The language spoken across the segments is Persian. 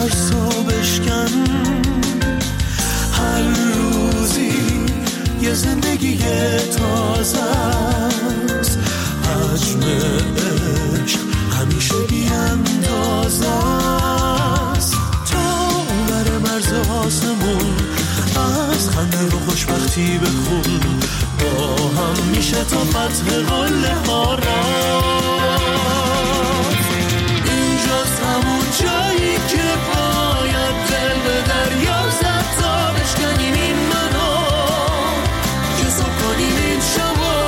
ترسو بشکن. هر روزی یه زندگی تازه است، حجم عشق همیشه بی‌اندازه است. تا بر مرز آسمون از خنده و خوشبختی بخون، با هم میشه تا فتح قله ها رفت. اینجاست همون جایی که باید دل به دریا زد تا بشکنیم این منو، که صبح کنیم این شبا.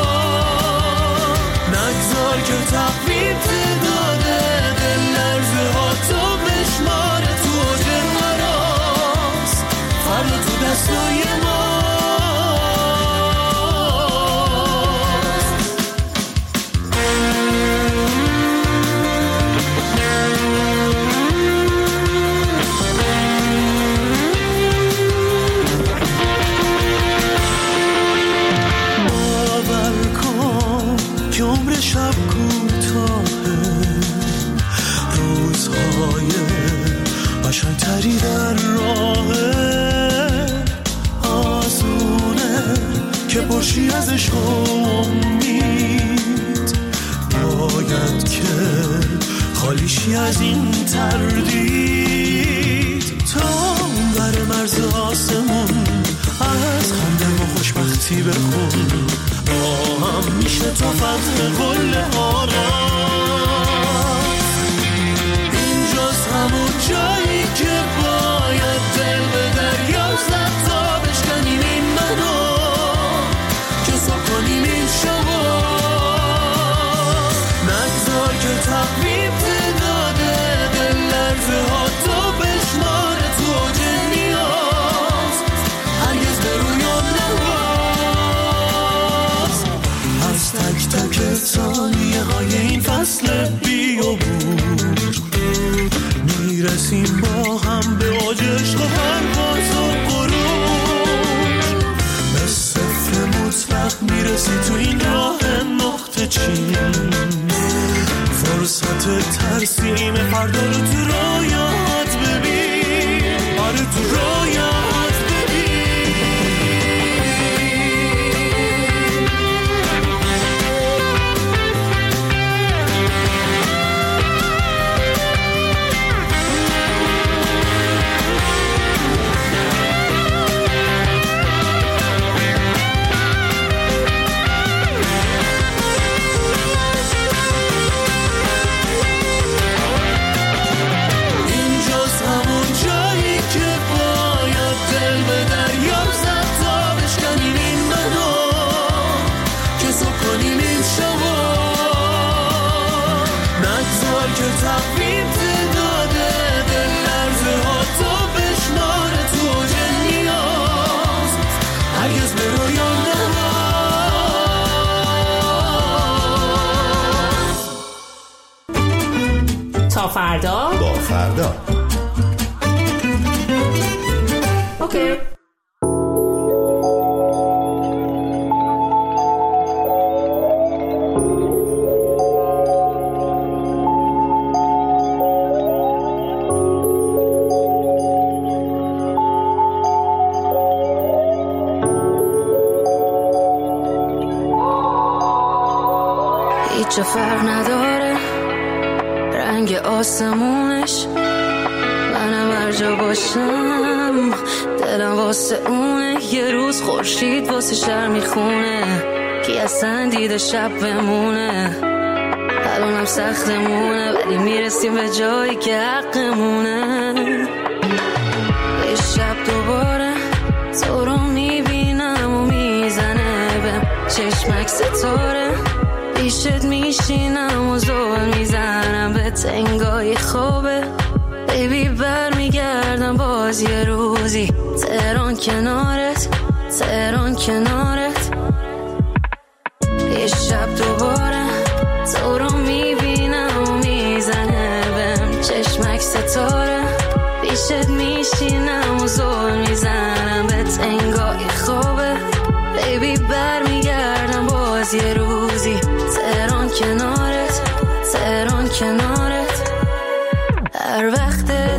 نگذار که تقویم تعداده دل لرزه ها تو بشماره، تو اوج مراست فردا تو دستای ما. شب کوتاهه، روزهای قشنگتری در راهه. آسونه که باشی از عشق و امید، باید که خالیشی از این تردید. تا بر مرز آسمون از خنده و خوشبختی بخون، با هم میشه تا فتح قله ها رفت. اینجاست همون جایی که باید دل به دریا زد تا بشکنیم این منو، که صبح کنیم این شبا. نگذار که تقویم تعداده دل لرزه ها تو بشماره، تو اوج نیاز هرگز به رویان نواز. از تک تک ثانیه های این فصل بیابور میرسیم با هم به اوج عشق و پرواز و غرور. به صفر مطلق میرسی تو این راه نقطه چین، فرصت ترسیم فردا رو تو رویات ببین. آره تو رویات ببین. تا فردا با فردا. اوکی. هیچ فرق نداره رنگ آسمونش، منم هر جا باشم دلم واسه اونه. یه روز خورشید واسه شهر میخونه، کی اصلا دیده شب بمونه. الانم سختمونه ولی میرسیم به جایی که حقمونه. یه شب دوباره تو رو میبینم و میزنه بهم چشمک ستاره، پیشت میشینم و زل میزنم به تنگای خوابه. بیبی بر میگردم باز یه روزی، تهران کنارت، تهران کنارت. یه شب دوباره تو رو میبینم و میزنه بهم چشمک ستاره، پیشت میشینم و زل میزنم به تنگای خوابه. بیبی بر میگردم باز یه روزی، تهران کنارت، تهران کنارت. هر وقت ازت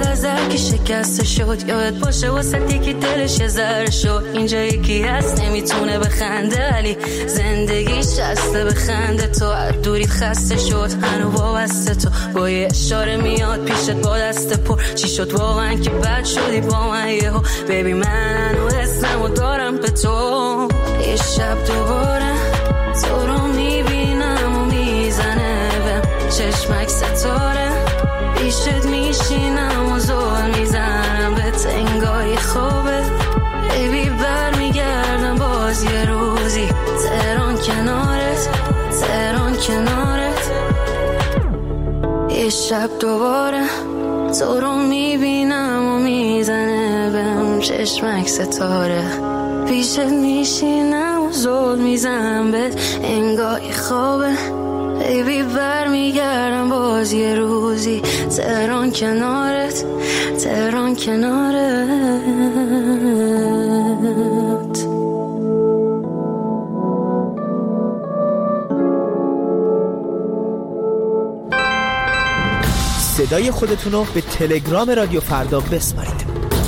که شکسته شد، یاد باشه واسه یکی دلش ذره شد. اینجا یکی هست نمیتونه بخنده ولی زندگیش شسته بخنده. تو از دوریت خسته شد هنو وابسته، تو با یه اشاره میاد پیشت با دست پر. چی شد واقعا که بد شدی با من یهو؟ ببین من و اسمو دارم به تو. یه شب دوباره تو رو میبینم و میزنه به چشمک ستاره. پیشت میشینم و زول میزنم به تنگای خوبه. بیبی بر میگردم باز یه روزی تهران کنارت، تهران کنارت. یه شب دوباره تو رو میبینم و میزنه بهم چشمک ستاره. پیشت میشینم و زول میزنم به انگاه خوابه. بیبی بر میگردم باز یه روزی تهران کنارت، تهران کنارت. صدای خودتونو به تلگرام رادیو فردا بسپارید.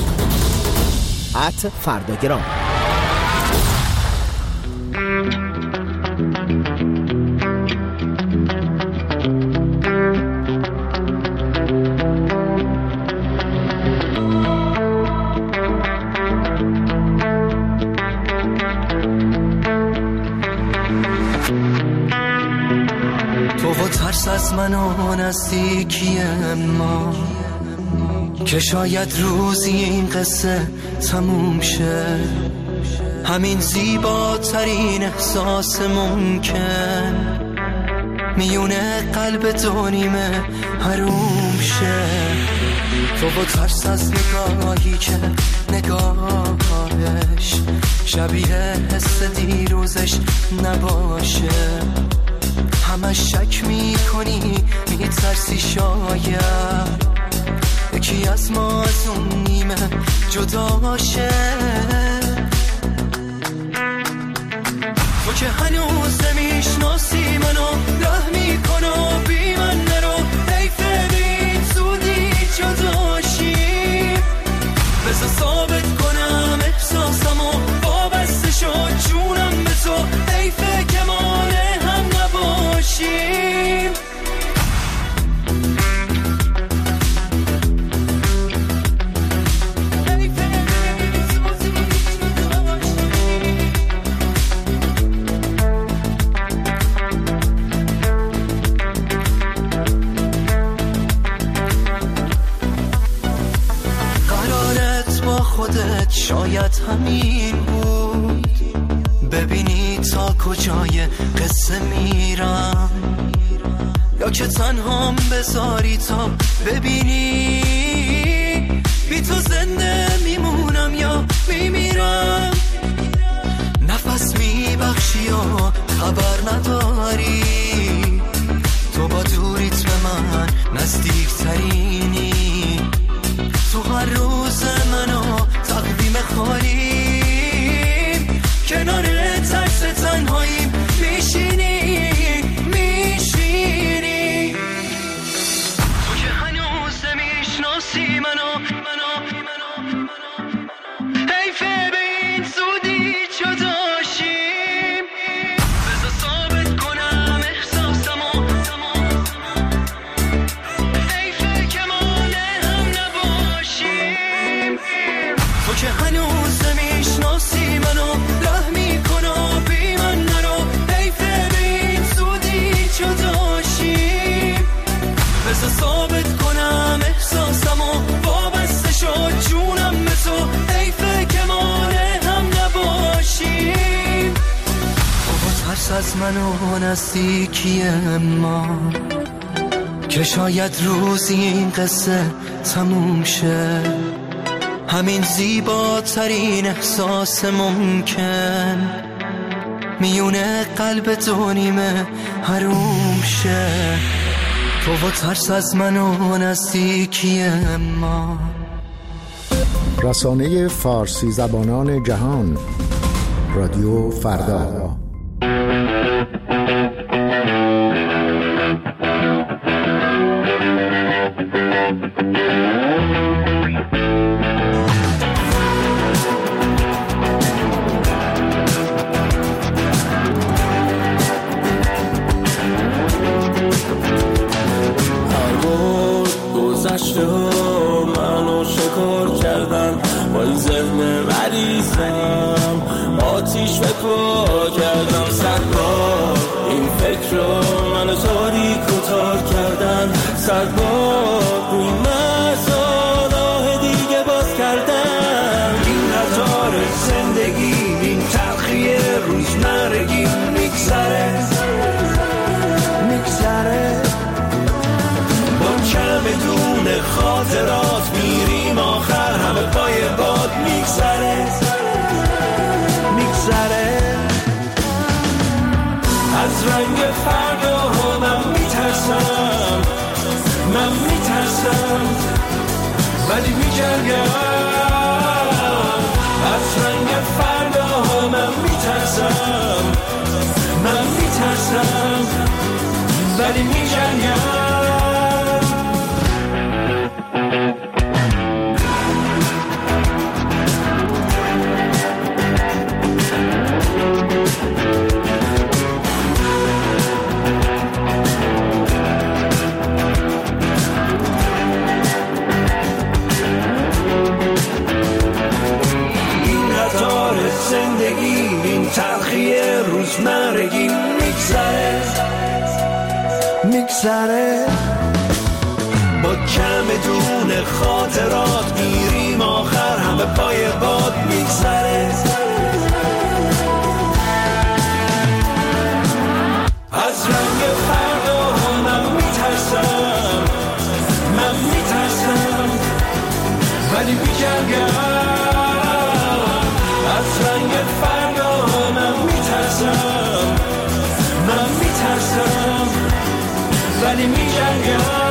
@فرداگرام. ترس از من و نزدیکی ما که شاید روزی این قصه تموم شه. همین زیباترین احساس ممکن میونه قلب دو نیمه حروم شه. تو با ترس از نگاهی که نگاهش شبیه حس دیروزش نباشه. همش شک میکنی میترسی شاید یکی از ما از اون نیمه جدا شه. تو که هنوز نمیشناسی منو راه میکنو بی من نرو. حیفه بین زودی جداشیم. بذار ثابت کنم احساسمو وابسته شد جونم به تو. حیفه که مانه هم نباشیم. خودت شاید همین بود. ببینی تا کجای قصه میرم یا که تنهام بذاری تا ببینی بی تو زنده میمونم یا میمیرم. نفس میبخشی و خبر نداری. تو با دوریت به من نزدیک ترینی. تو هر روز منو تقویم خالیم. کنار ترس تنهاییم میشینی میشینی. تو که هنوز نمیشناسی منو حیفه به این زودی جداشیم. بذار ثابت کنم احساسمو. حیفه که مانه هم نباشیم. تو که هنوز نمیشناسی منو راه میکنو بی من نرو. حیفه به این زودی جداشیم. بذار ثابت کنم احساسمو وابسته شد جونم به تو. حیفه که مانه هم نباشیم. تو ترس از من و نزدیکی ما که شاید روزی این قصه تموم شه. همین زیباترین احساس ممکن میونه قلب دو نیمه حروم شه. تو با ترس از من و نزدیکی ما. رسانه فارسی زبانان جهان رادیو فردا. مریضم آتیش به پا کردم 100 بار این فکر رو منو تاریک و تار کردن 100 بار روی مرزا راه دیگه باز کردم این قطار زندگی این تلخی روزمرگی میگذره با چمدون خاطرات میریم آخر همه پای باد میگذره از رنگ فردا من میترسم ولی میجنگم از رنگ فردا من میترسم ولی میجنگم زندگی این تلخی روزمرگی میگذره با چمدون خاطرات میریم آخر همه پای باد میگذره از رنگ فردا من میترسم ولی میجنگم از رنگ فردا من میترسم ولی میجنگم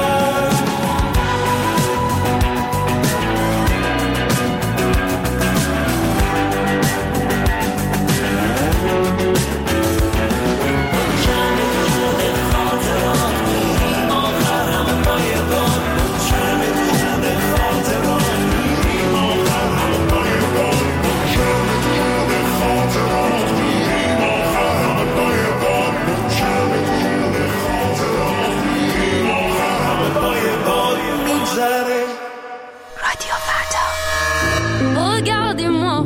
Regardez-moi,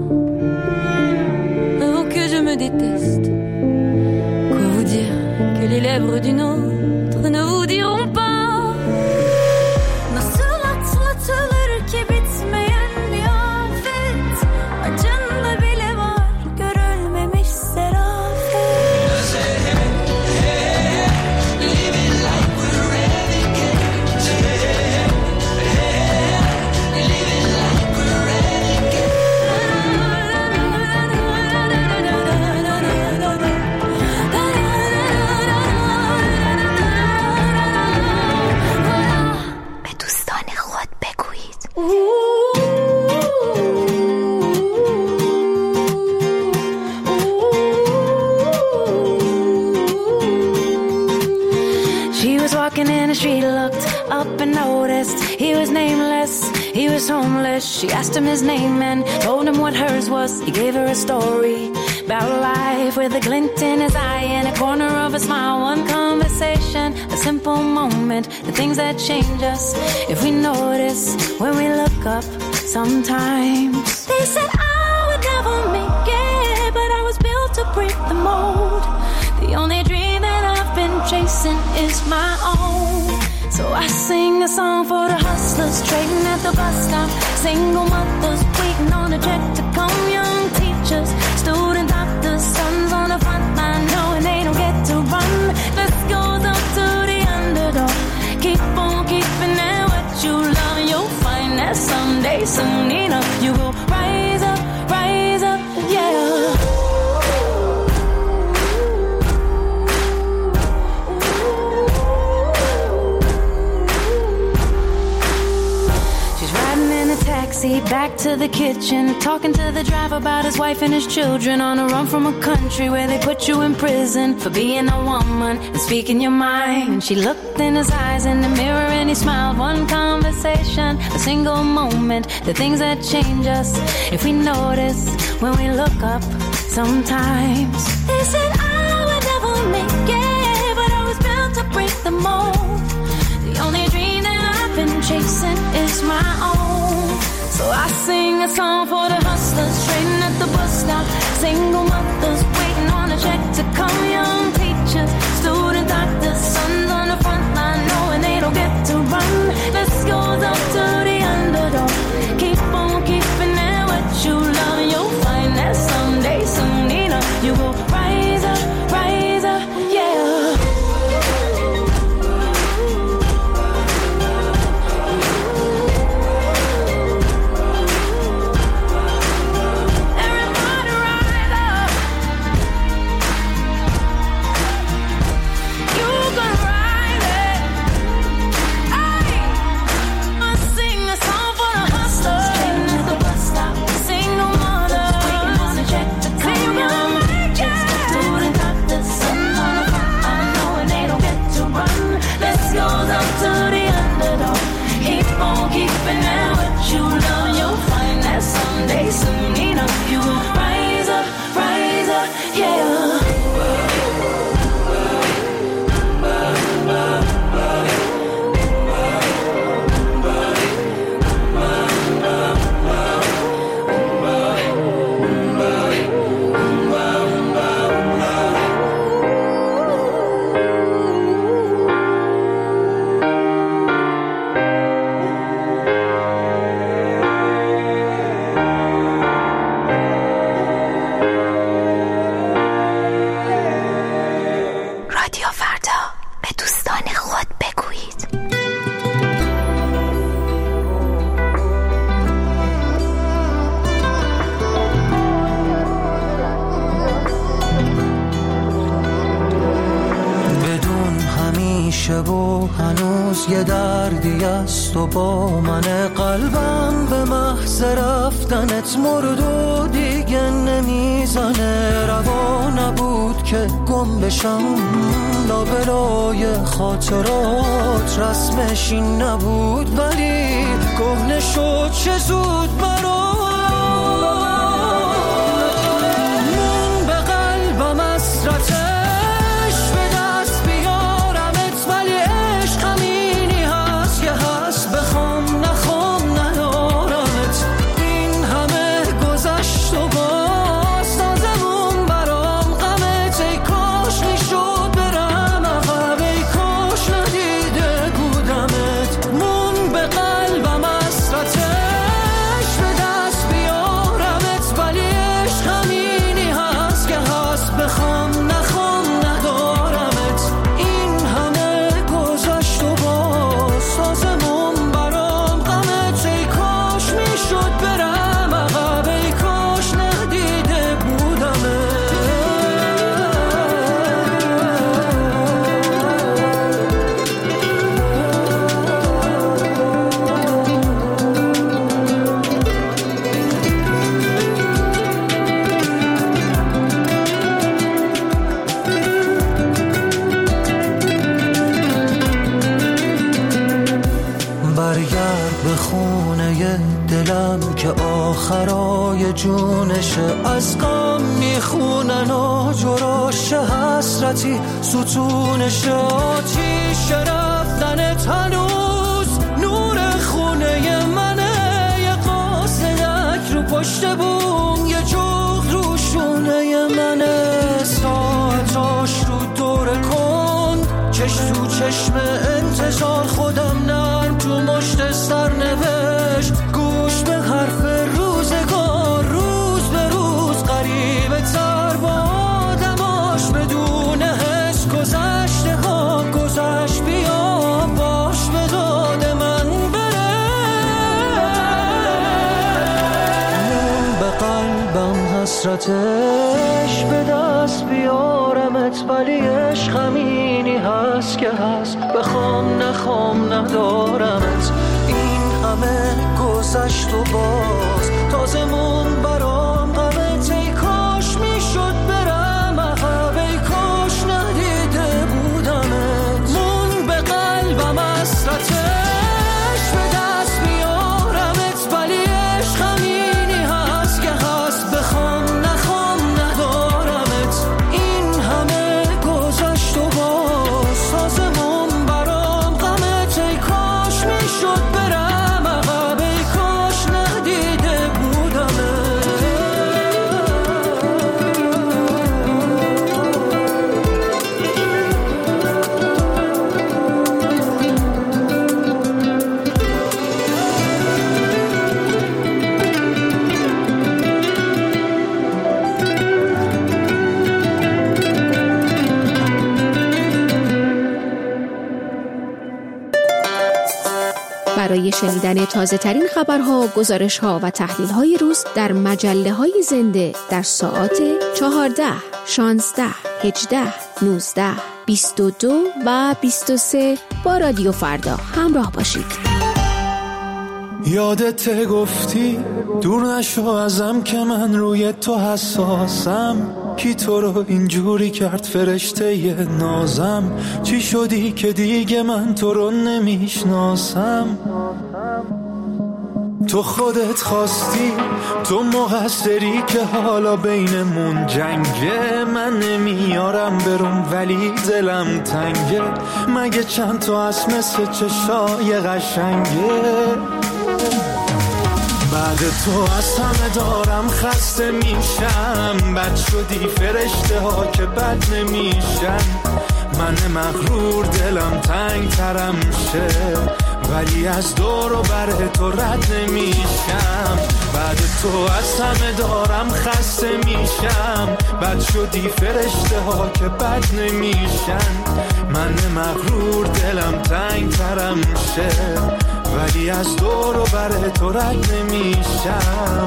oh que je me déteste. Quoi vous dire que les lèvres d'une autre ne vous diront pas. Nasıl atlatılır ki bitmeyen bir afet. Acında bile var görülmemiş serafet. Living like we're renegades. Living like we're renegades. به دوستان خود بگویید. She was walking in the street, looked up and noticed he was nameless, he was homeless. She asked him his name and told him what hers was. He gave her a story about life with a glint in his eye and a corner of a smile. One conversation, a simple moment, the things that change us if we notice when we look up sometimes. They said I would never make it, but I was built to break the mold. The only dream that I've been chasing is my own. So I sing a song for the hustlers trading at the bus stop, single mothers waiting on a check to come, young teachers, student doctors, sons on the front line knowing they don't get to run. This goes up to the underdog. Keep on keeping it what you love, and you'll find that someday, soon enough, you will rise up, yeah. Taxi back to the kitchen, talking to the driver about his wife and his children, on a run from a country where they put you in prison for being a woman and speaking your mind. She looked in his eyes in the mirror and he smiled. One conversation, a single moment, the things that change us if we notice when we look up sometimes. They said I would never make it, but I was built to break the mold. The only dream that I've been chasing is my own. So I sing a song for the stop. Single mothers waiting on a check to come. Young teachers, student doctors, sons on the front line knowing they don't get to run. This goes up to the underdog. Keep on keeping it what you love. You'll find that someday, soon enough, you will rise up, yeah. یه دردی است و با من قلبم به محض رفتنت مرد و دیگه نمیزنه. روا نبود که گم بشم لابلای خاطرات، رسمش این نبود ولی کهنه شد چه زود برات. من به قلبم حسرته آخرای جونشه. از غم میخونن و جراش حسرتی ستونشه. آتیش رفتنت هنوز نور خونه منه. یه قاصدک رو پشت بوم، یه جغد رو شونه منه. ساعتاش رو دور کن، چش تو چشم انتظار خودم نرم تو مشت سرنوشت. گوش به حرف روزگار، روز به روز قریبه تر با آدماش. بدون حس گذشته ها گذشت، بیا باش به داد من بره. من به قلبم حسرتش به دست بیارمت، ولی عشق همینی هست که هست. بخوام نخوام ندارمت. این همه گذشت و باز تازمون برام غمت. ای کاش میشد برم عقب، ای کاش ندیده بودمت. مون به قلبم حسرتش به دست بیارمت، ولی عشق همینی هست که هست. بخوام نخوام ندارمت. این همه گذشت و باز تازمون برام غمت. ای کاش میشد برم عقب، ای کاش ندیده بودمت. برای شنیدن تازه ترین خبرها، گزارشها و تحلیل‌های روز در مجله‌های زنده در ساعات 14، 16، 18، 19، 22 و 23 با رادیو فردا همراه باشید. یادت گفتی دور نشو ازم که من روی تو حساسم، کی تو رو اینجوری کرد فرشته ی نازم، چی شدی که دیگه من تو رو نمیشناسم، تو خودت خواستی، تو مقصری که حالا بینمون جنگه، من نمیارم برم ولی دلم تنگه، مگه چند تا از مثل چشای قشنگه، بعد تو از همه دارم خسته میشم، بد شدی فرشته ها که بد نمیشن، من مغرور دلم تنگ ترم شه، ولی از دور و بر تو رد نمیشم، بعد تو از همه دارم خسته میشم، بد شدی فرشته ها که بد نمیشن، من مغرور دلم تنگ ترم شه، ولی از دور و بر تو رد نمیشم.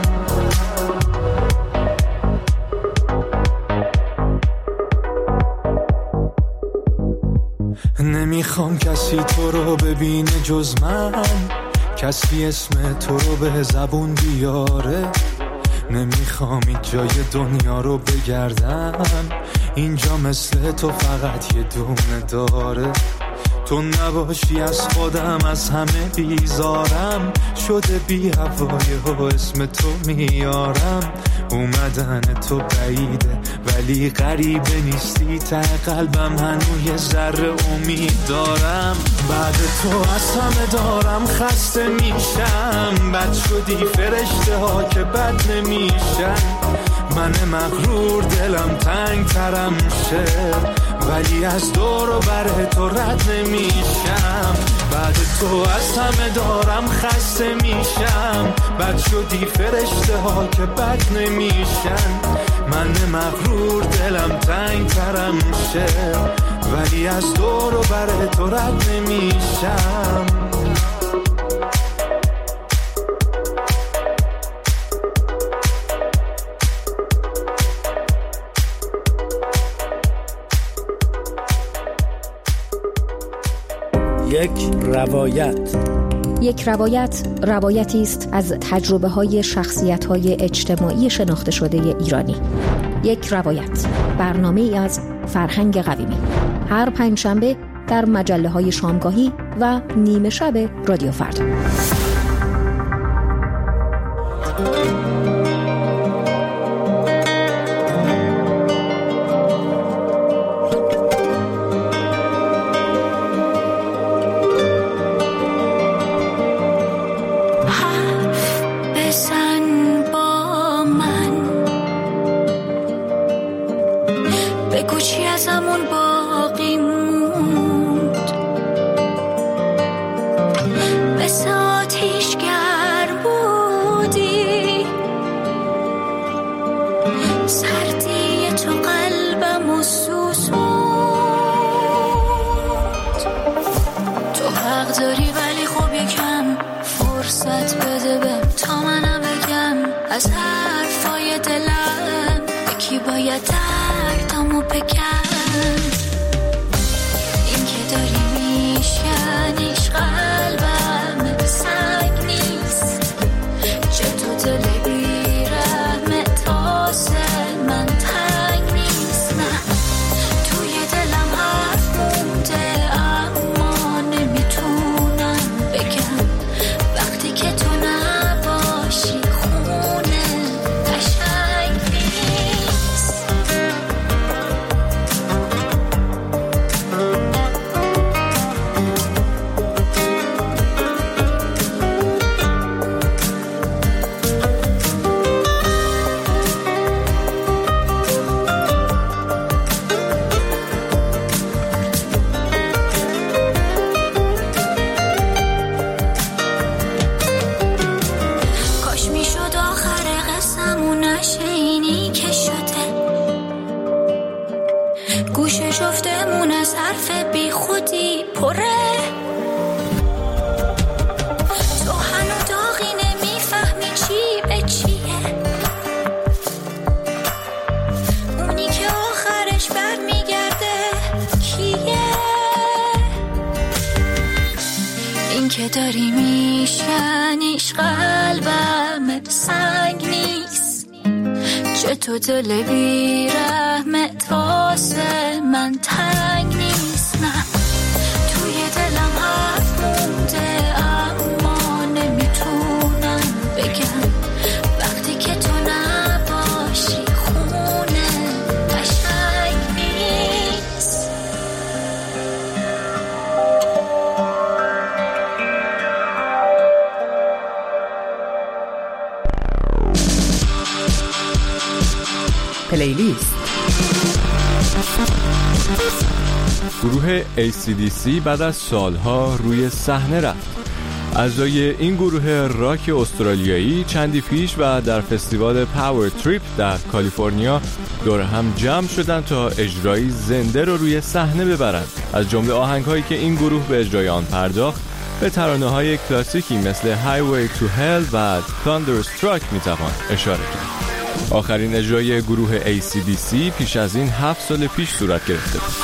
نمیخوام کسی تو رو ببینه جز من، کسی اسم تو رو به زبون بیاره، نمیخوام این جای دنیا رو بگردم، اینجا مثل تو فقط یه دونه داره، تو نباشی از خودم از همه بیزارم، شده بی هوای و اسم تو میارم، اومدن تو بعیده ولی غریبه نیستی، ته قلبم هنوز یه ذره امید دارم، بعد تو از همه دارم خسته میشم، بد شدی فرشته ها که بد نمیشن، من مغرور دلم تنگ ترم شه، ولی از دور و بر تو رد نمیشم، بعد تو از همه دارم خسته میشم، بد شدی فرشته ها که بد نمیشن، من مغرور دلم تنگ ترم شه، ولی از دور و بر تو رد نمیشم. یک روایت روایتی است از تجربه‌های شخصیت‌های اجتماعی شناخته شده ایرانی. یک روایت، برنامه‌ای از فرهنگ قویمی، هر پنجشنبه در مجله‌های شامگاهی و نیمه شب رادیو فردا. که داری میشکنیش قلبم سنگ نیست، چطور دل بی رحمت واسه من تنگ نیست. نه توی دلم حرف مونده اما نمیتونم بگم، وقتی که تو نباشی خونه قشنگ نیست. پلیلیست. گروه AC/DC بعد از سالها روی صحنه رفت. اعضای این گروه راک استرالیایی چندی پیش و در فستیوال پاور تریپ در کالیفرنیا دور هم جمع شدن تا اجرایی زنده رو روی صحنه ببرند. از جمله آهنگ‌هایی که این گروه به اجرای آن پرداخت به ترانه‌های کلاسیکی مثل Highway to Hell و Thunderstruck میتوان اشاره کرد. آخرین اجرای گروه AC/DC پیش از این 7 سال پیش صورت گرفته بود.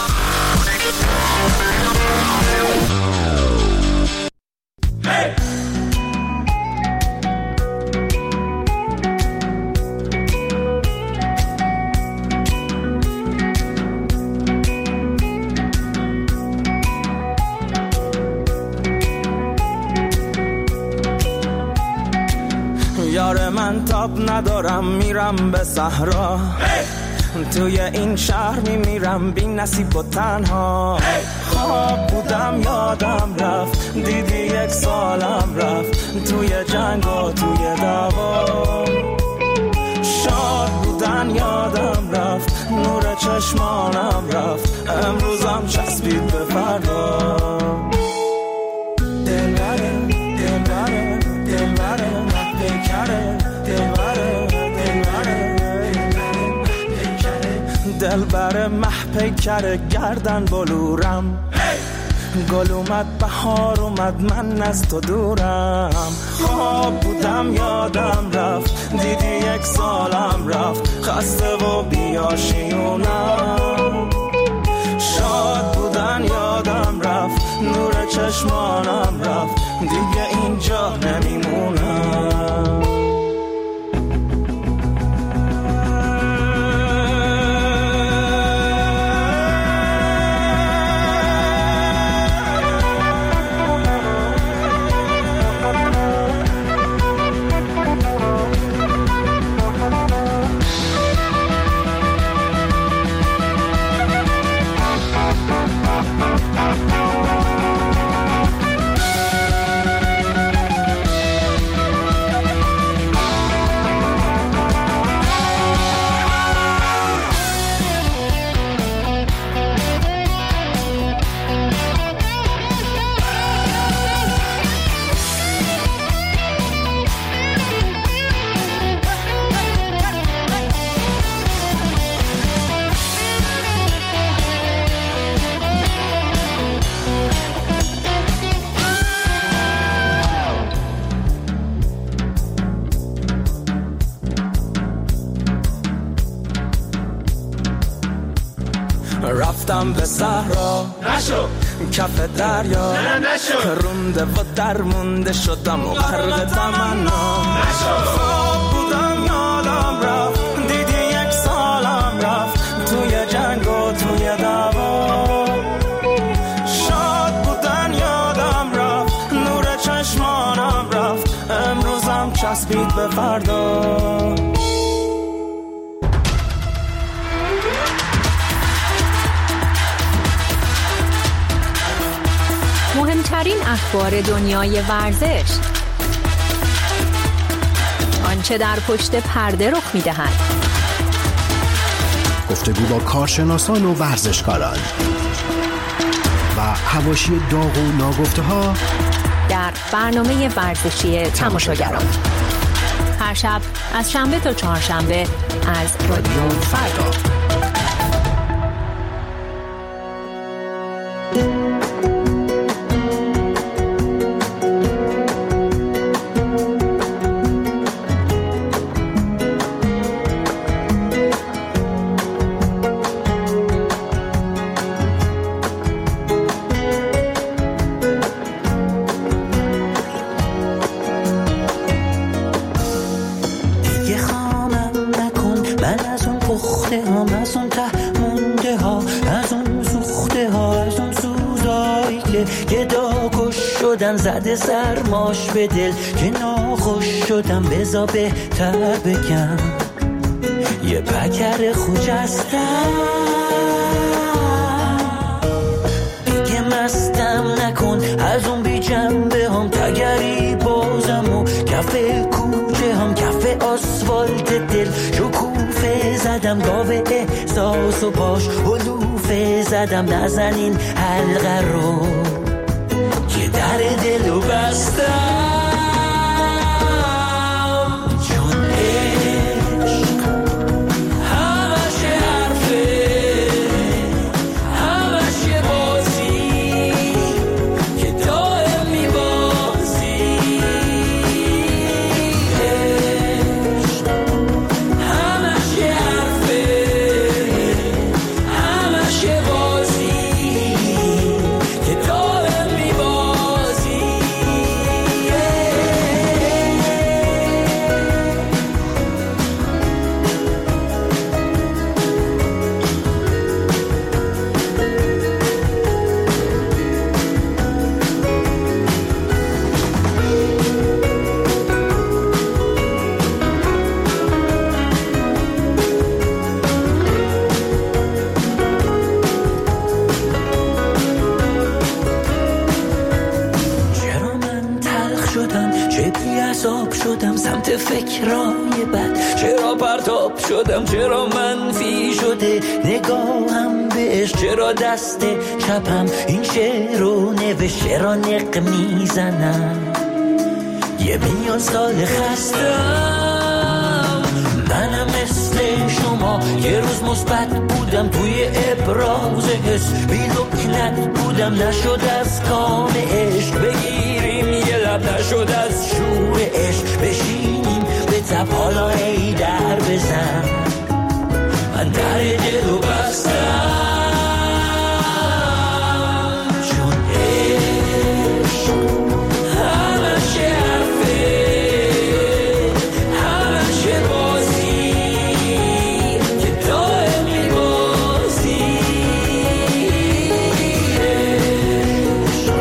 یار من تاب ندارم میرم به صحرا، توی این شهر میمیرم بی نصیب و تنها. خواب بودم یادم رفت، دیدی 1 سالم رفت توی جنگ و توی دعوا. شاد بودن یادم رفت، نور چشمانم رفت، امروزم چسبید به فردا. دلبره دلبره دلبره محبکره، دلبره دلبر محپیکر گردن بلورم. گل اومد بهار اومد من از تو دورم. خواب بودم یادم رفت، دیدی 1 سالم رفت، خسته و بیاشیونم. شاد بودن یادم رفت، نور چشمانم رفت، دیگه اینجا نمیمونم. رفتم به صحرا نشو، کف دریا نشو، رونده و درمونده شدم و غرق تمنا نشو. خواب بودم یادم رفت، دیدی 1 سالم رفت توی جنگ و توی دعوا. شاد بودن یادم رفت، نور چشمانم رفت، امروزم چسبید به فردا. مهمترین اخبار دنیای ورزش، آنچه در پشت پرده رخ می‌دهد، گفتگو با کارشناسان و ورزشکاران و حواشی داغ و ناگفته‌ها در برنامه ورزشی تماشاگران. هر شب از شنبه تا چهارشنبه از رادیو فردا. که گداگوش شدن زده سرماش به دل که ناخوش شدم بزا بهتر بگم یه پکر خوجستم دیگه مستم نکن از اون بی جنبه هم تگری بازم و کف کوچه هم کف آسفالت دل شکوفه زدم گاوه احساس و باش علوفه زدم نزنین حلقه رو که در دلو بستم فکرای بد چرا پرتاب شدم چرا منفی شده نگاهم بهش چرا دست چپم این شعر رو نوشت چرا نق میزنم یه میلیون سال خستم منم مثل شما یه روز مثبت بودم توی ابراز حس بی لکنت بودم نشد از کام عشق بگیریم یه لب نشد از شور عشق بشینیم به تب حالا ای در بزن من در دلو بستم چون عشق همش حرفه همش بازی که دائم میبازی عشق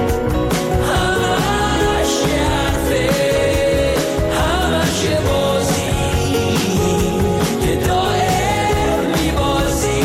همش حرفه همش بازی که دائم میبازی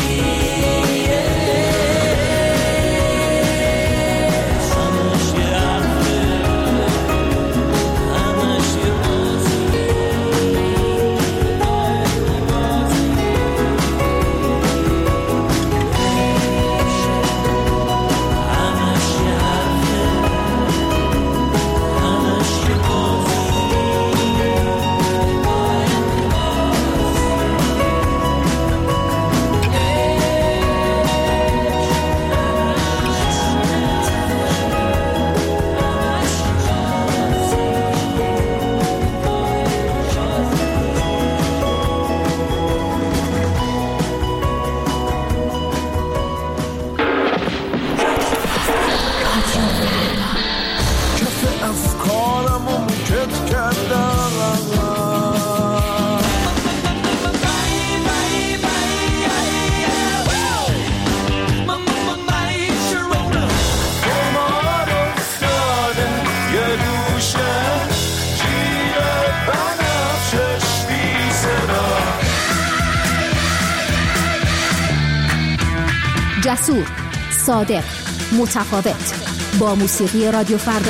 جسور، صادق، متفاوت با موسیقی رادیو فردا.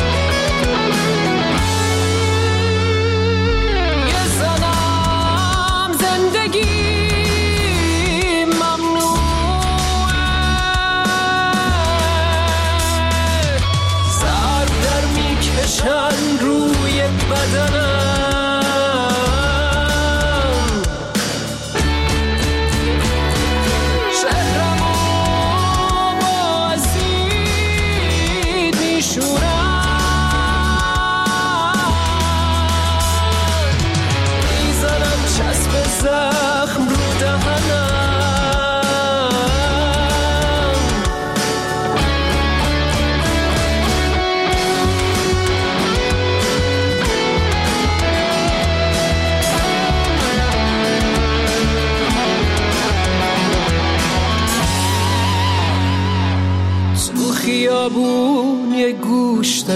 Yes,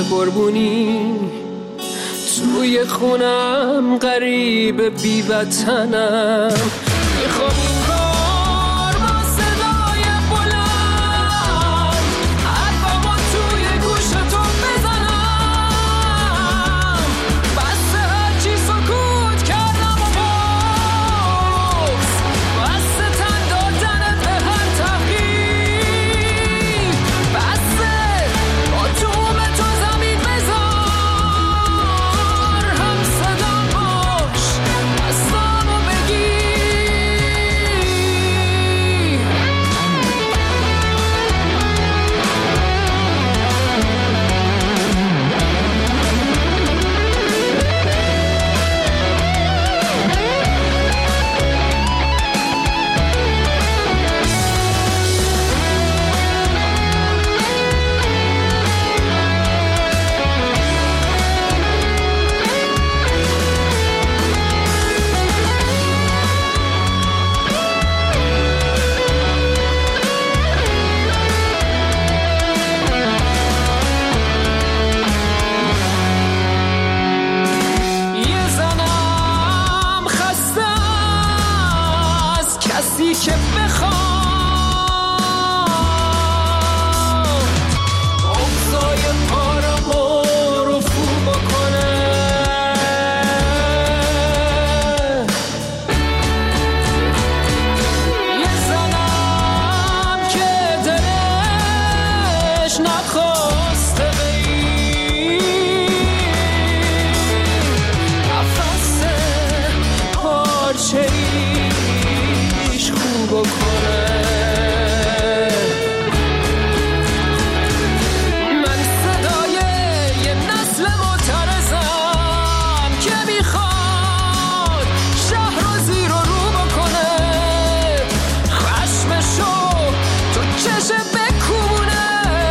قربونی توی خونم غریب بی وطنم میخوام این بار با صدای بلند حرفمو توی گوش تو بزنم بس هرچی سکوت کردم و باز بس تن دادنت به هر تحقیق بس با توم تو زمین بذار هم صدام باش بستمو بگیر یه زنم خسته از کسی که بخواد اوضاع پارمو رفو بکنه یه زنم که دلش نخواسته نفس پارچه‌ایش خوب کنه من صدای یه نسل معترضم که میخواد شهر رو زیر و رو بکنه خشمشو تو چشم بکونه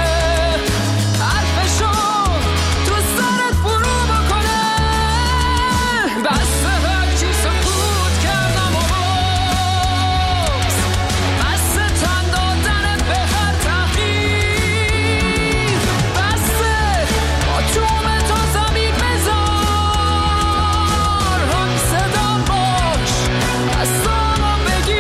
حرفشو تو سرت فرو بکنه بس هرچی سکوت کردم و باز بس تن دادنت به هر تحقیق بس با توم تو زمین بذار هم صدام باش بستمو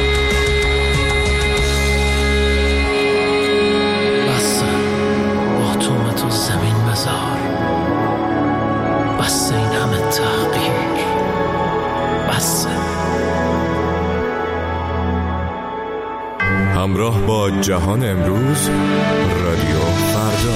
بگیر بس با توم تو زمین بذار بس این همه تحقیر بس همراه با جهان امروز رادیو فردا.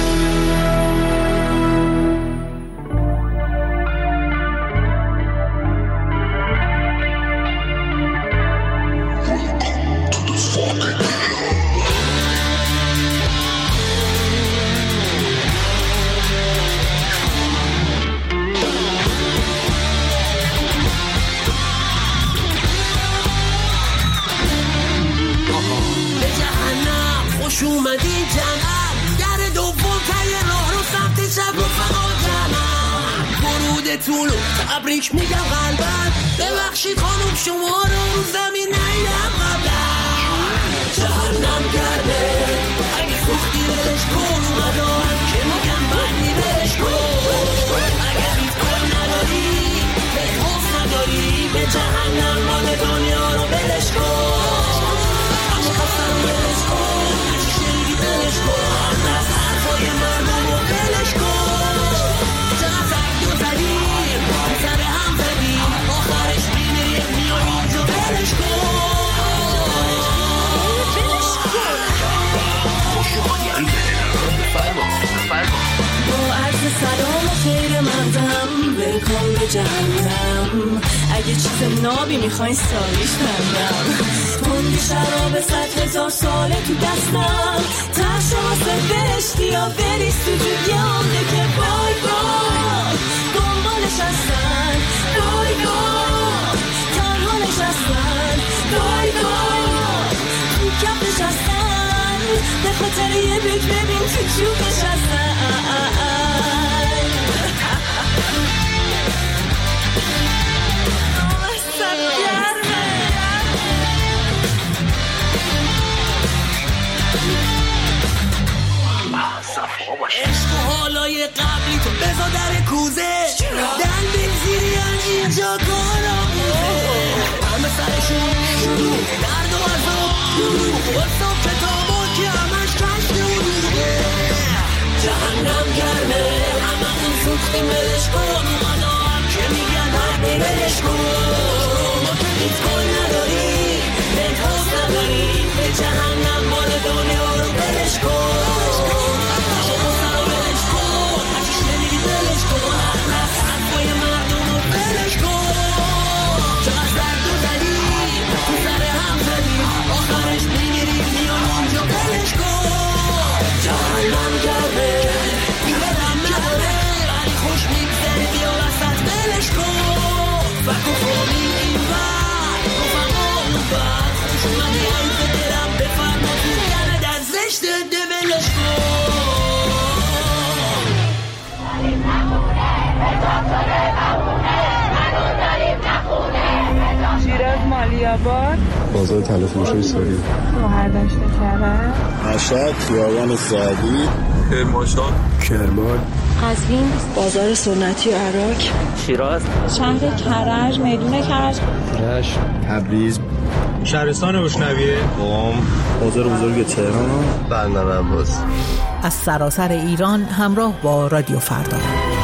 به جهنم خوش اومدی جمعم در دوم تای راه رو سمت شب رفقا جمعم ورودتون رو تبریک میگم قلبم ببخشید خانم شما رو زمین نیدم قبلا جهنم کرده اگه سختی برش کن اومدان که میگم بندی برش کن اگه هیچ کن نداری به خوف نداری به جهنم مال دنیا رو برش کن اما خستم برش کن هرچی شنیدی برش کن از حرفای مردم رو برش کن چقدر سنگ و زدی سر هم زدی آخرش بیمیری میای اینجا برش کن با عرض سلام و خیر مقدم ولکام به جهنم اگه چیز نابی میخواین سالیش بندم تندی شراب 100,000 ساله تو دستم ترش واسه بهشتی یا بریز تو جویامده که بای بای دنبالش هستن بای بای تنها نشستن بای بای تو کفش هستن به خاطر یه بیک ببین تو چوبش هستن عشق و حالای قبل واسه کتابا که همش کشت و روده جهنم گرمه هممون سوختیم بلش کن اومدا هم که میگن هرمی بلش کن ما که هیچ گل نداریم بهتاز نداریم به جهنم مال دنیا رو بلش کن شما رو بلش کن هرچی شنیدی بلش کن هر نفس حرفای مردم رو بلش کن چقدر درد و زدیم تو سر هم زدیم آخرش میگیریم میان اونجا بلش کن جهنم گرمه بیادم نداره ولی خوش میگذره بیا وسط بلش کن و کفامی این بر کفم اون بر خوش اومدی حیف دلم بفرما تو گره در زشت ده بلش کن داریم نخونه بجا شده نمونه منو داریم نخونه شیراز مالیاباد بازار تلفروشی سوری مهردشت کرد مشهد خیابان سعدی کرمانشاه کرمان قزوین بازار سنتی عراق شیراز شهر کرج میدون کرج رشت تبریز شهرستان روشنویه قم بازار بزرگ تهران بندر عباس از سراسر ایران همراه با رادیو فردا.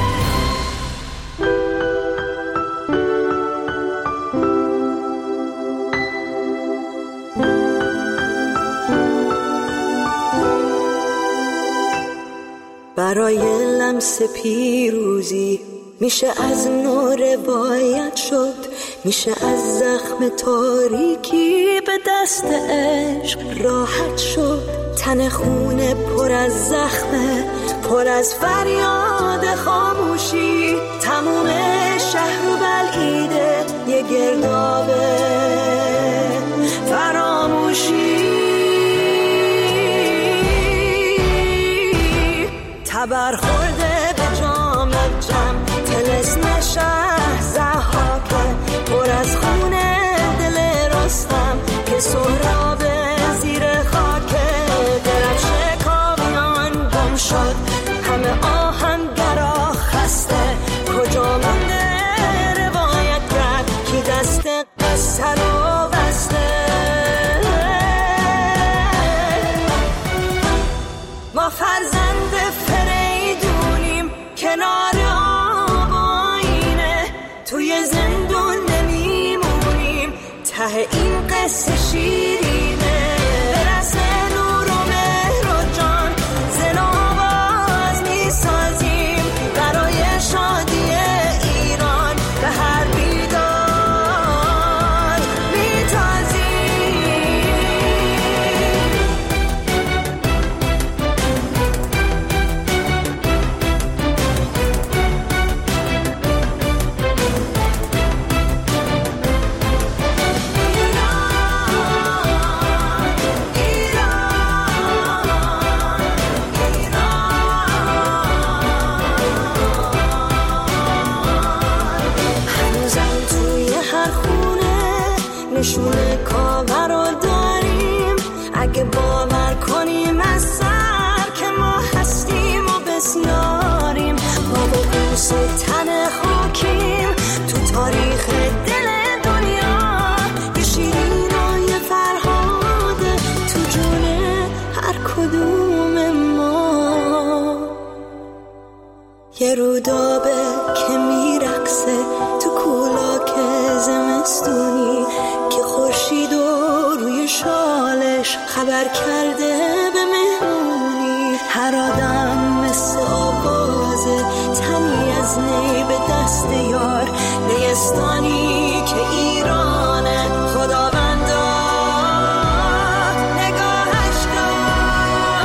برای لمس پیروزی میشه از نو روایت شد میشه از زخم تاریکی به دست عشق راحت شد تن خونه پر از زخمه پر از فریاد خاموشی تموم شهر و بلعیده یه گردابه فراموشی تبر خورده به جام جم تلسم شهر زحاکه پر از خونه دل رستم که سهراب زیر خاکه دلم شکامیان گم شد همه آهنگرا خسته کجا مونده روایت کرد کی دست قصه رو بسته ما فرزند فریدونیم کنار آب آینه توی زندون نمیمونیم ته این قصه شیرینه برسه نور و مهر و جان زن آواز میسازیم برای شادی ایران به هر بیدار میتازیم نشونه کاور رو داریم اگه باور کنیم از سر که ما هستیم و بسیاریم ما با قوس و تن خاکیم تو تاریخ دل دنیا یه شیرین و یه فرهاده تو جون هر کدوم ما یه رودابه که میرقصه تو کولاک زمستونی که خورشید و روی شالش خبر کرده به مهمونی هر آدم مثل آوازه تنی از نی به دست یار نیستانی که ایرانه خداوندا نگاهش کن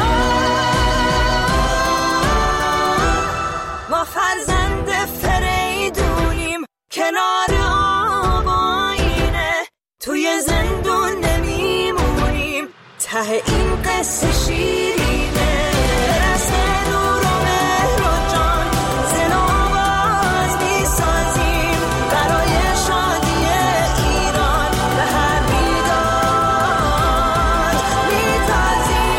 ما فرزند فریدونیم کنار آب آینه توی زندون نمیمونیم ته این قصه شیرینه برسه نور و مهر و جان زن آواز میسازیم برای شادی ایران به هر بیدار میتازیم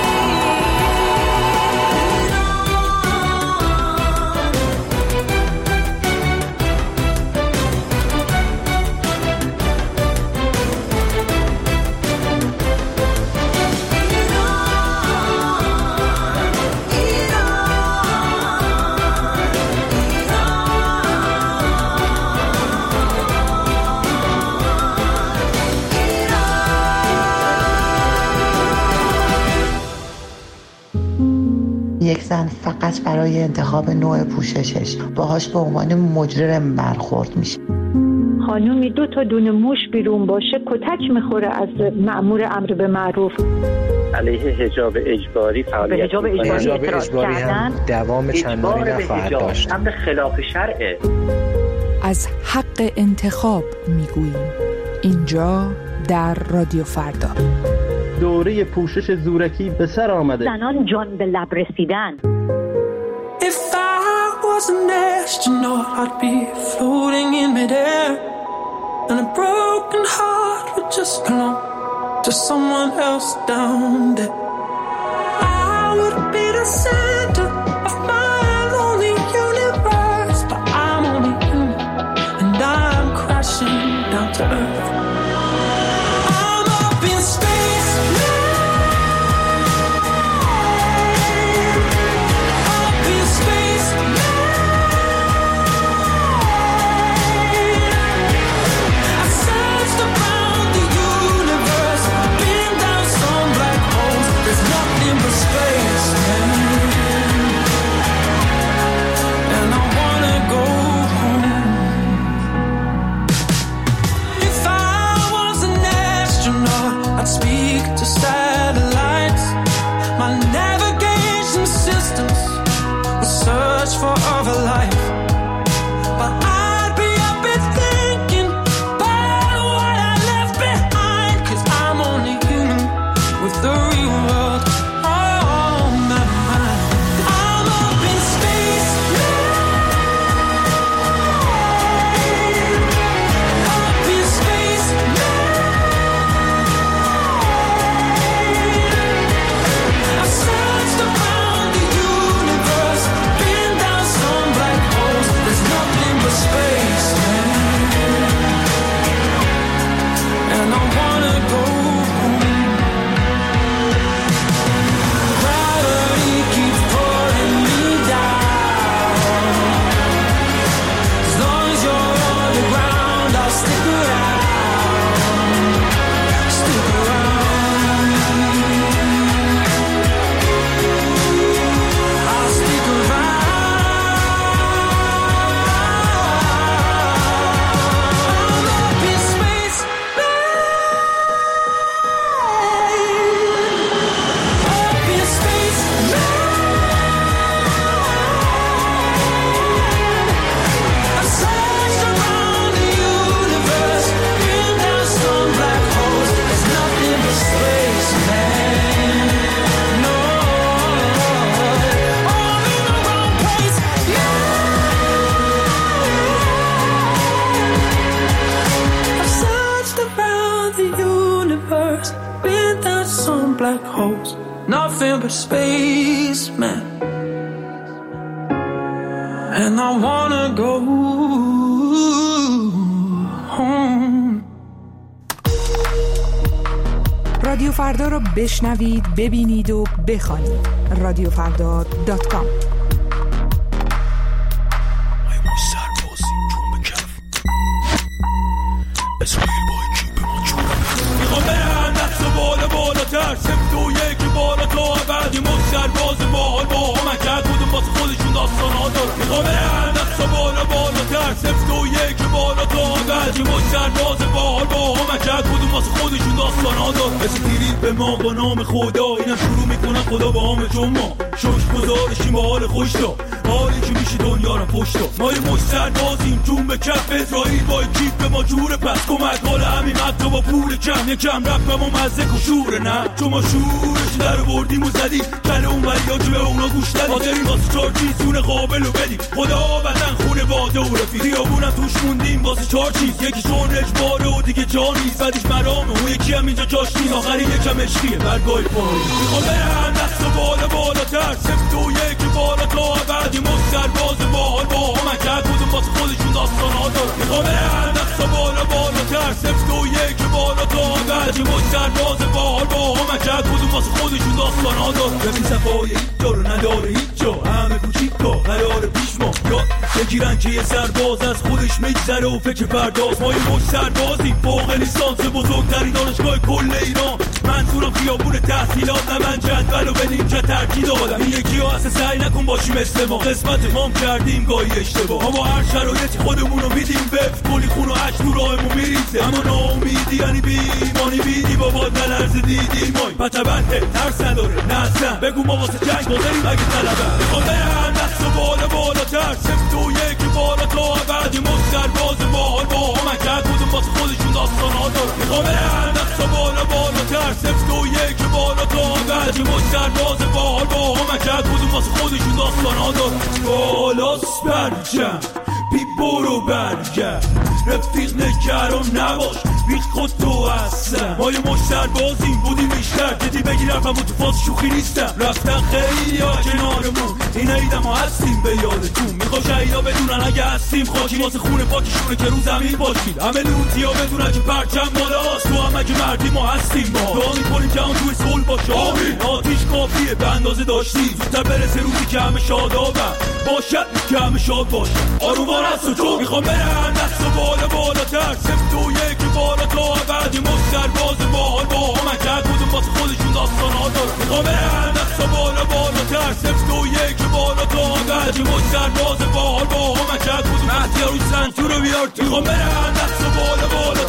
زن فقط برای انتخاب نوع پوششش باهاش به عنوان مجرم برخورد میشه. خانومی 2 تا دونه موش بیرون باشه کتک میخوره از مأمور امر به معروف. علیه حجاب اجباری فعالیت حجاب اجباری هم دوام چندانی نخواهد داشت. امر خلاف شرعه. از حق انتخاب میگوییم اینجا در رادیو فردا. دوره پوشش زورکی به سر آمده. زنان جان به لب رسیدن. If I was an astronaut, I'd be floating in midair, and a broken heart would just belong to someone else down there. I would be the center of my lonely universe, but I'm only human, and I'm crashing down to earth. I'm up in space now. For other life, but I'd be up and thinking about what I left behind, 'cause I'm only human with the real world on my mind. I'm up in space now, up in space now. I've searched around the universe, space, and I wanna go home. Gravity keeps pulling me down. As long as you're on the ground, I'll stick around. Stick around. I'll stick around. Black holes, nothing but space, man. And I wanna go home. رادیو فردا رو بشنوید، ببینید و بخوانید. رادیوفردا.com. سمت و یکی بالا تا بعدی مسترباز باحال با هم کرد بودم واسه خودشون داستان ها دار. میخوام برن دست و بالا تر سمت و یکی بالا تا بعدی مسترباز باحال با هم کرد بودم واسه خودشون داستان ها دار. رسیدید به ما با نام خدا، اینا شروع میکنن خدا با هم چون ما شوش گذارشیم با حال خوش دا حالی که میشه دنیا رو پشت دا. ما یه مستربازیم جون به کف اسرائیل با کیف به ما جوره، پس کمک حال همین حتی با پول کم یکم رفت به ما مزه کشوره. نه چون ما شورش در بردیم و زدیم کله اون بریا که به اونا گوش دادیم. حاضرین واسه 4 چیزونه قابل و بدیم خدا وطن خونه باده و رفیق خیابونم توش موندیم واسه 4 چیز، یکی چون اجباره و دیگه جا نیست، بعدش مرامه اون یکی هم اینجا جاش نیست، آخری یکم عشقیه برگاه پایی. میخوام برن دست و بالاتر سفت و یکی بالا تا بعدی مسترباز باحال با هم کرد بودم واسه خودشون داستان ها دار. میخوام برن دست و بالاتر سفت و یکی بالا تا بعدی مسترباز باحال با هم کرد بودم واسه خودشون داستان ها دار. ببین صفای هیچ جا رو نداره هیچ جا، همه کوچیک تا قرار پیش ما یا بگیرن که یه سرباز از خودش میگذره و فکر پرداز. ما یه مش سربازیم فوق لیسانس بزرگترین دانشگاه کل ایران. منظورم خیابون تحصیلات نه من جدول و به نیمکت ترکی دادم. این یکی ها اصلا سعی نکن باشی مثل ما، قسمت مام کردیم گاهی اشتباه. اما هر شرایطی خودمون رو میدیم وفت، کلی خون و عشق تو راهمون میریزه. اما ناامیدی یعنی بیمانی بیدی بابا نلرز دیدی مای پتبنده ترس نداره نزن بگو ما واسه جنگ بازاریم اگه طلبه. میخوام برن دست و بالاتر سفت و یک بالا تا بعدی مسترباز باحال با هم کرد کدوم واسه خودشون داستان ها داره. میخوام برن دست و بالاتر سفت و یک بالا تا بعدی مسترباز باحال با هم کرد کدوم واسه خودشون داستان ها داره. بالاست برجم بی برو برگرد رفیق نگران نباش بیخ خود تو هستم. ما یه مشتر بازیم بودیم بیشتر جدی بگیر حرفم و تو فاز شوخی نیستم. رفتن خیلی ها کنارمون این عیدم ها هستیم به یادتون. میخوا شهیدا بدونن اگه هستیم خاکی واسه خونه پاکشونه که رو زمین باشید. همه لوتی ها بدونن که پرچم بالاست تو هم اگه مردی ما هستیم. ما دعا میکنیم که هم توی صلح باشه آمین. آتیش کافیه به اندازه داشتیم زودتر برسه روزی که همه شادابن باشد که همه شاد باشه. آرومان هست و تو میخوام برن دست و بالاتر سفت و یک بالا تا بعدی مسترباز باحال با هم کرد کدوم واسه خودشون داستان ها داره. میخوام برن دست و بالاتر سفت و یک بالا تا بعدی مسترباز باحال با هم کرد کدوم مهدی روی سنتور رو بیار تو. میخوام برن دست و بالاتر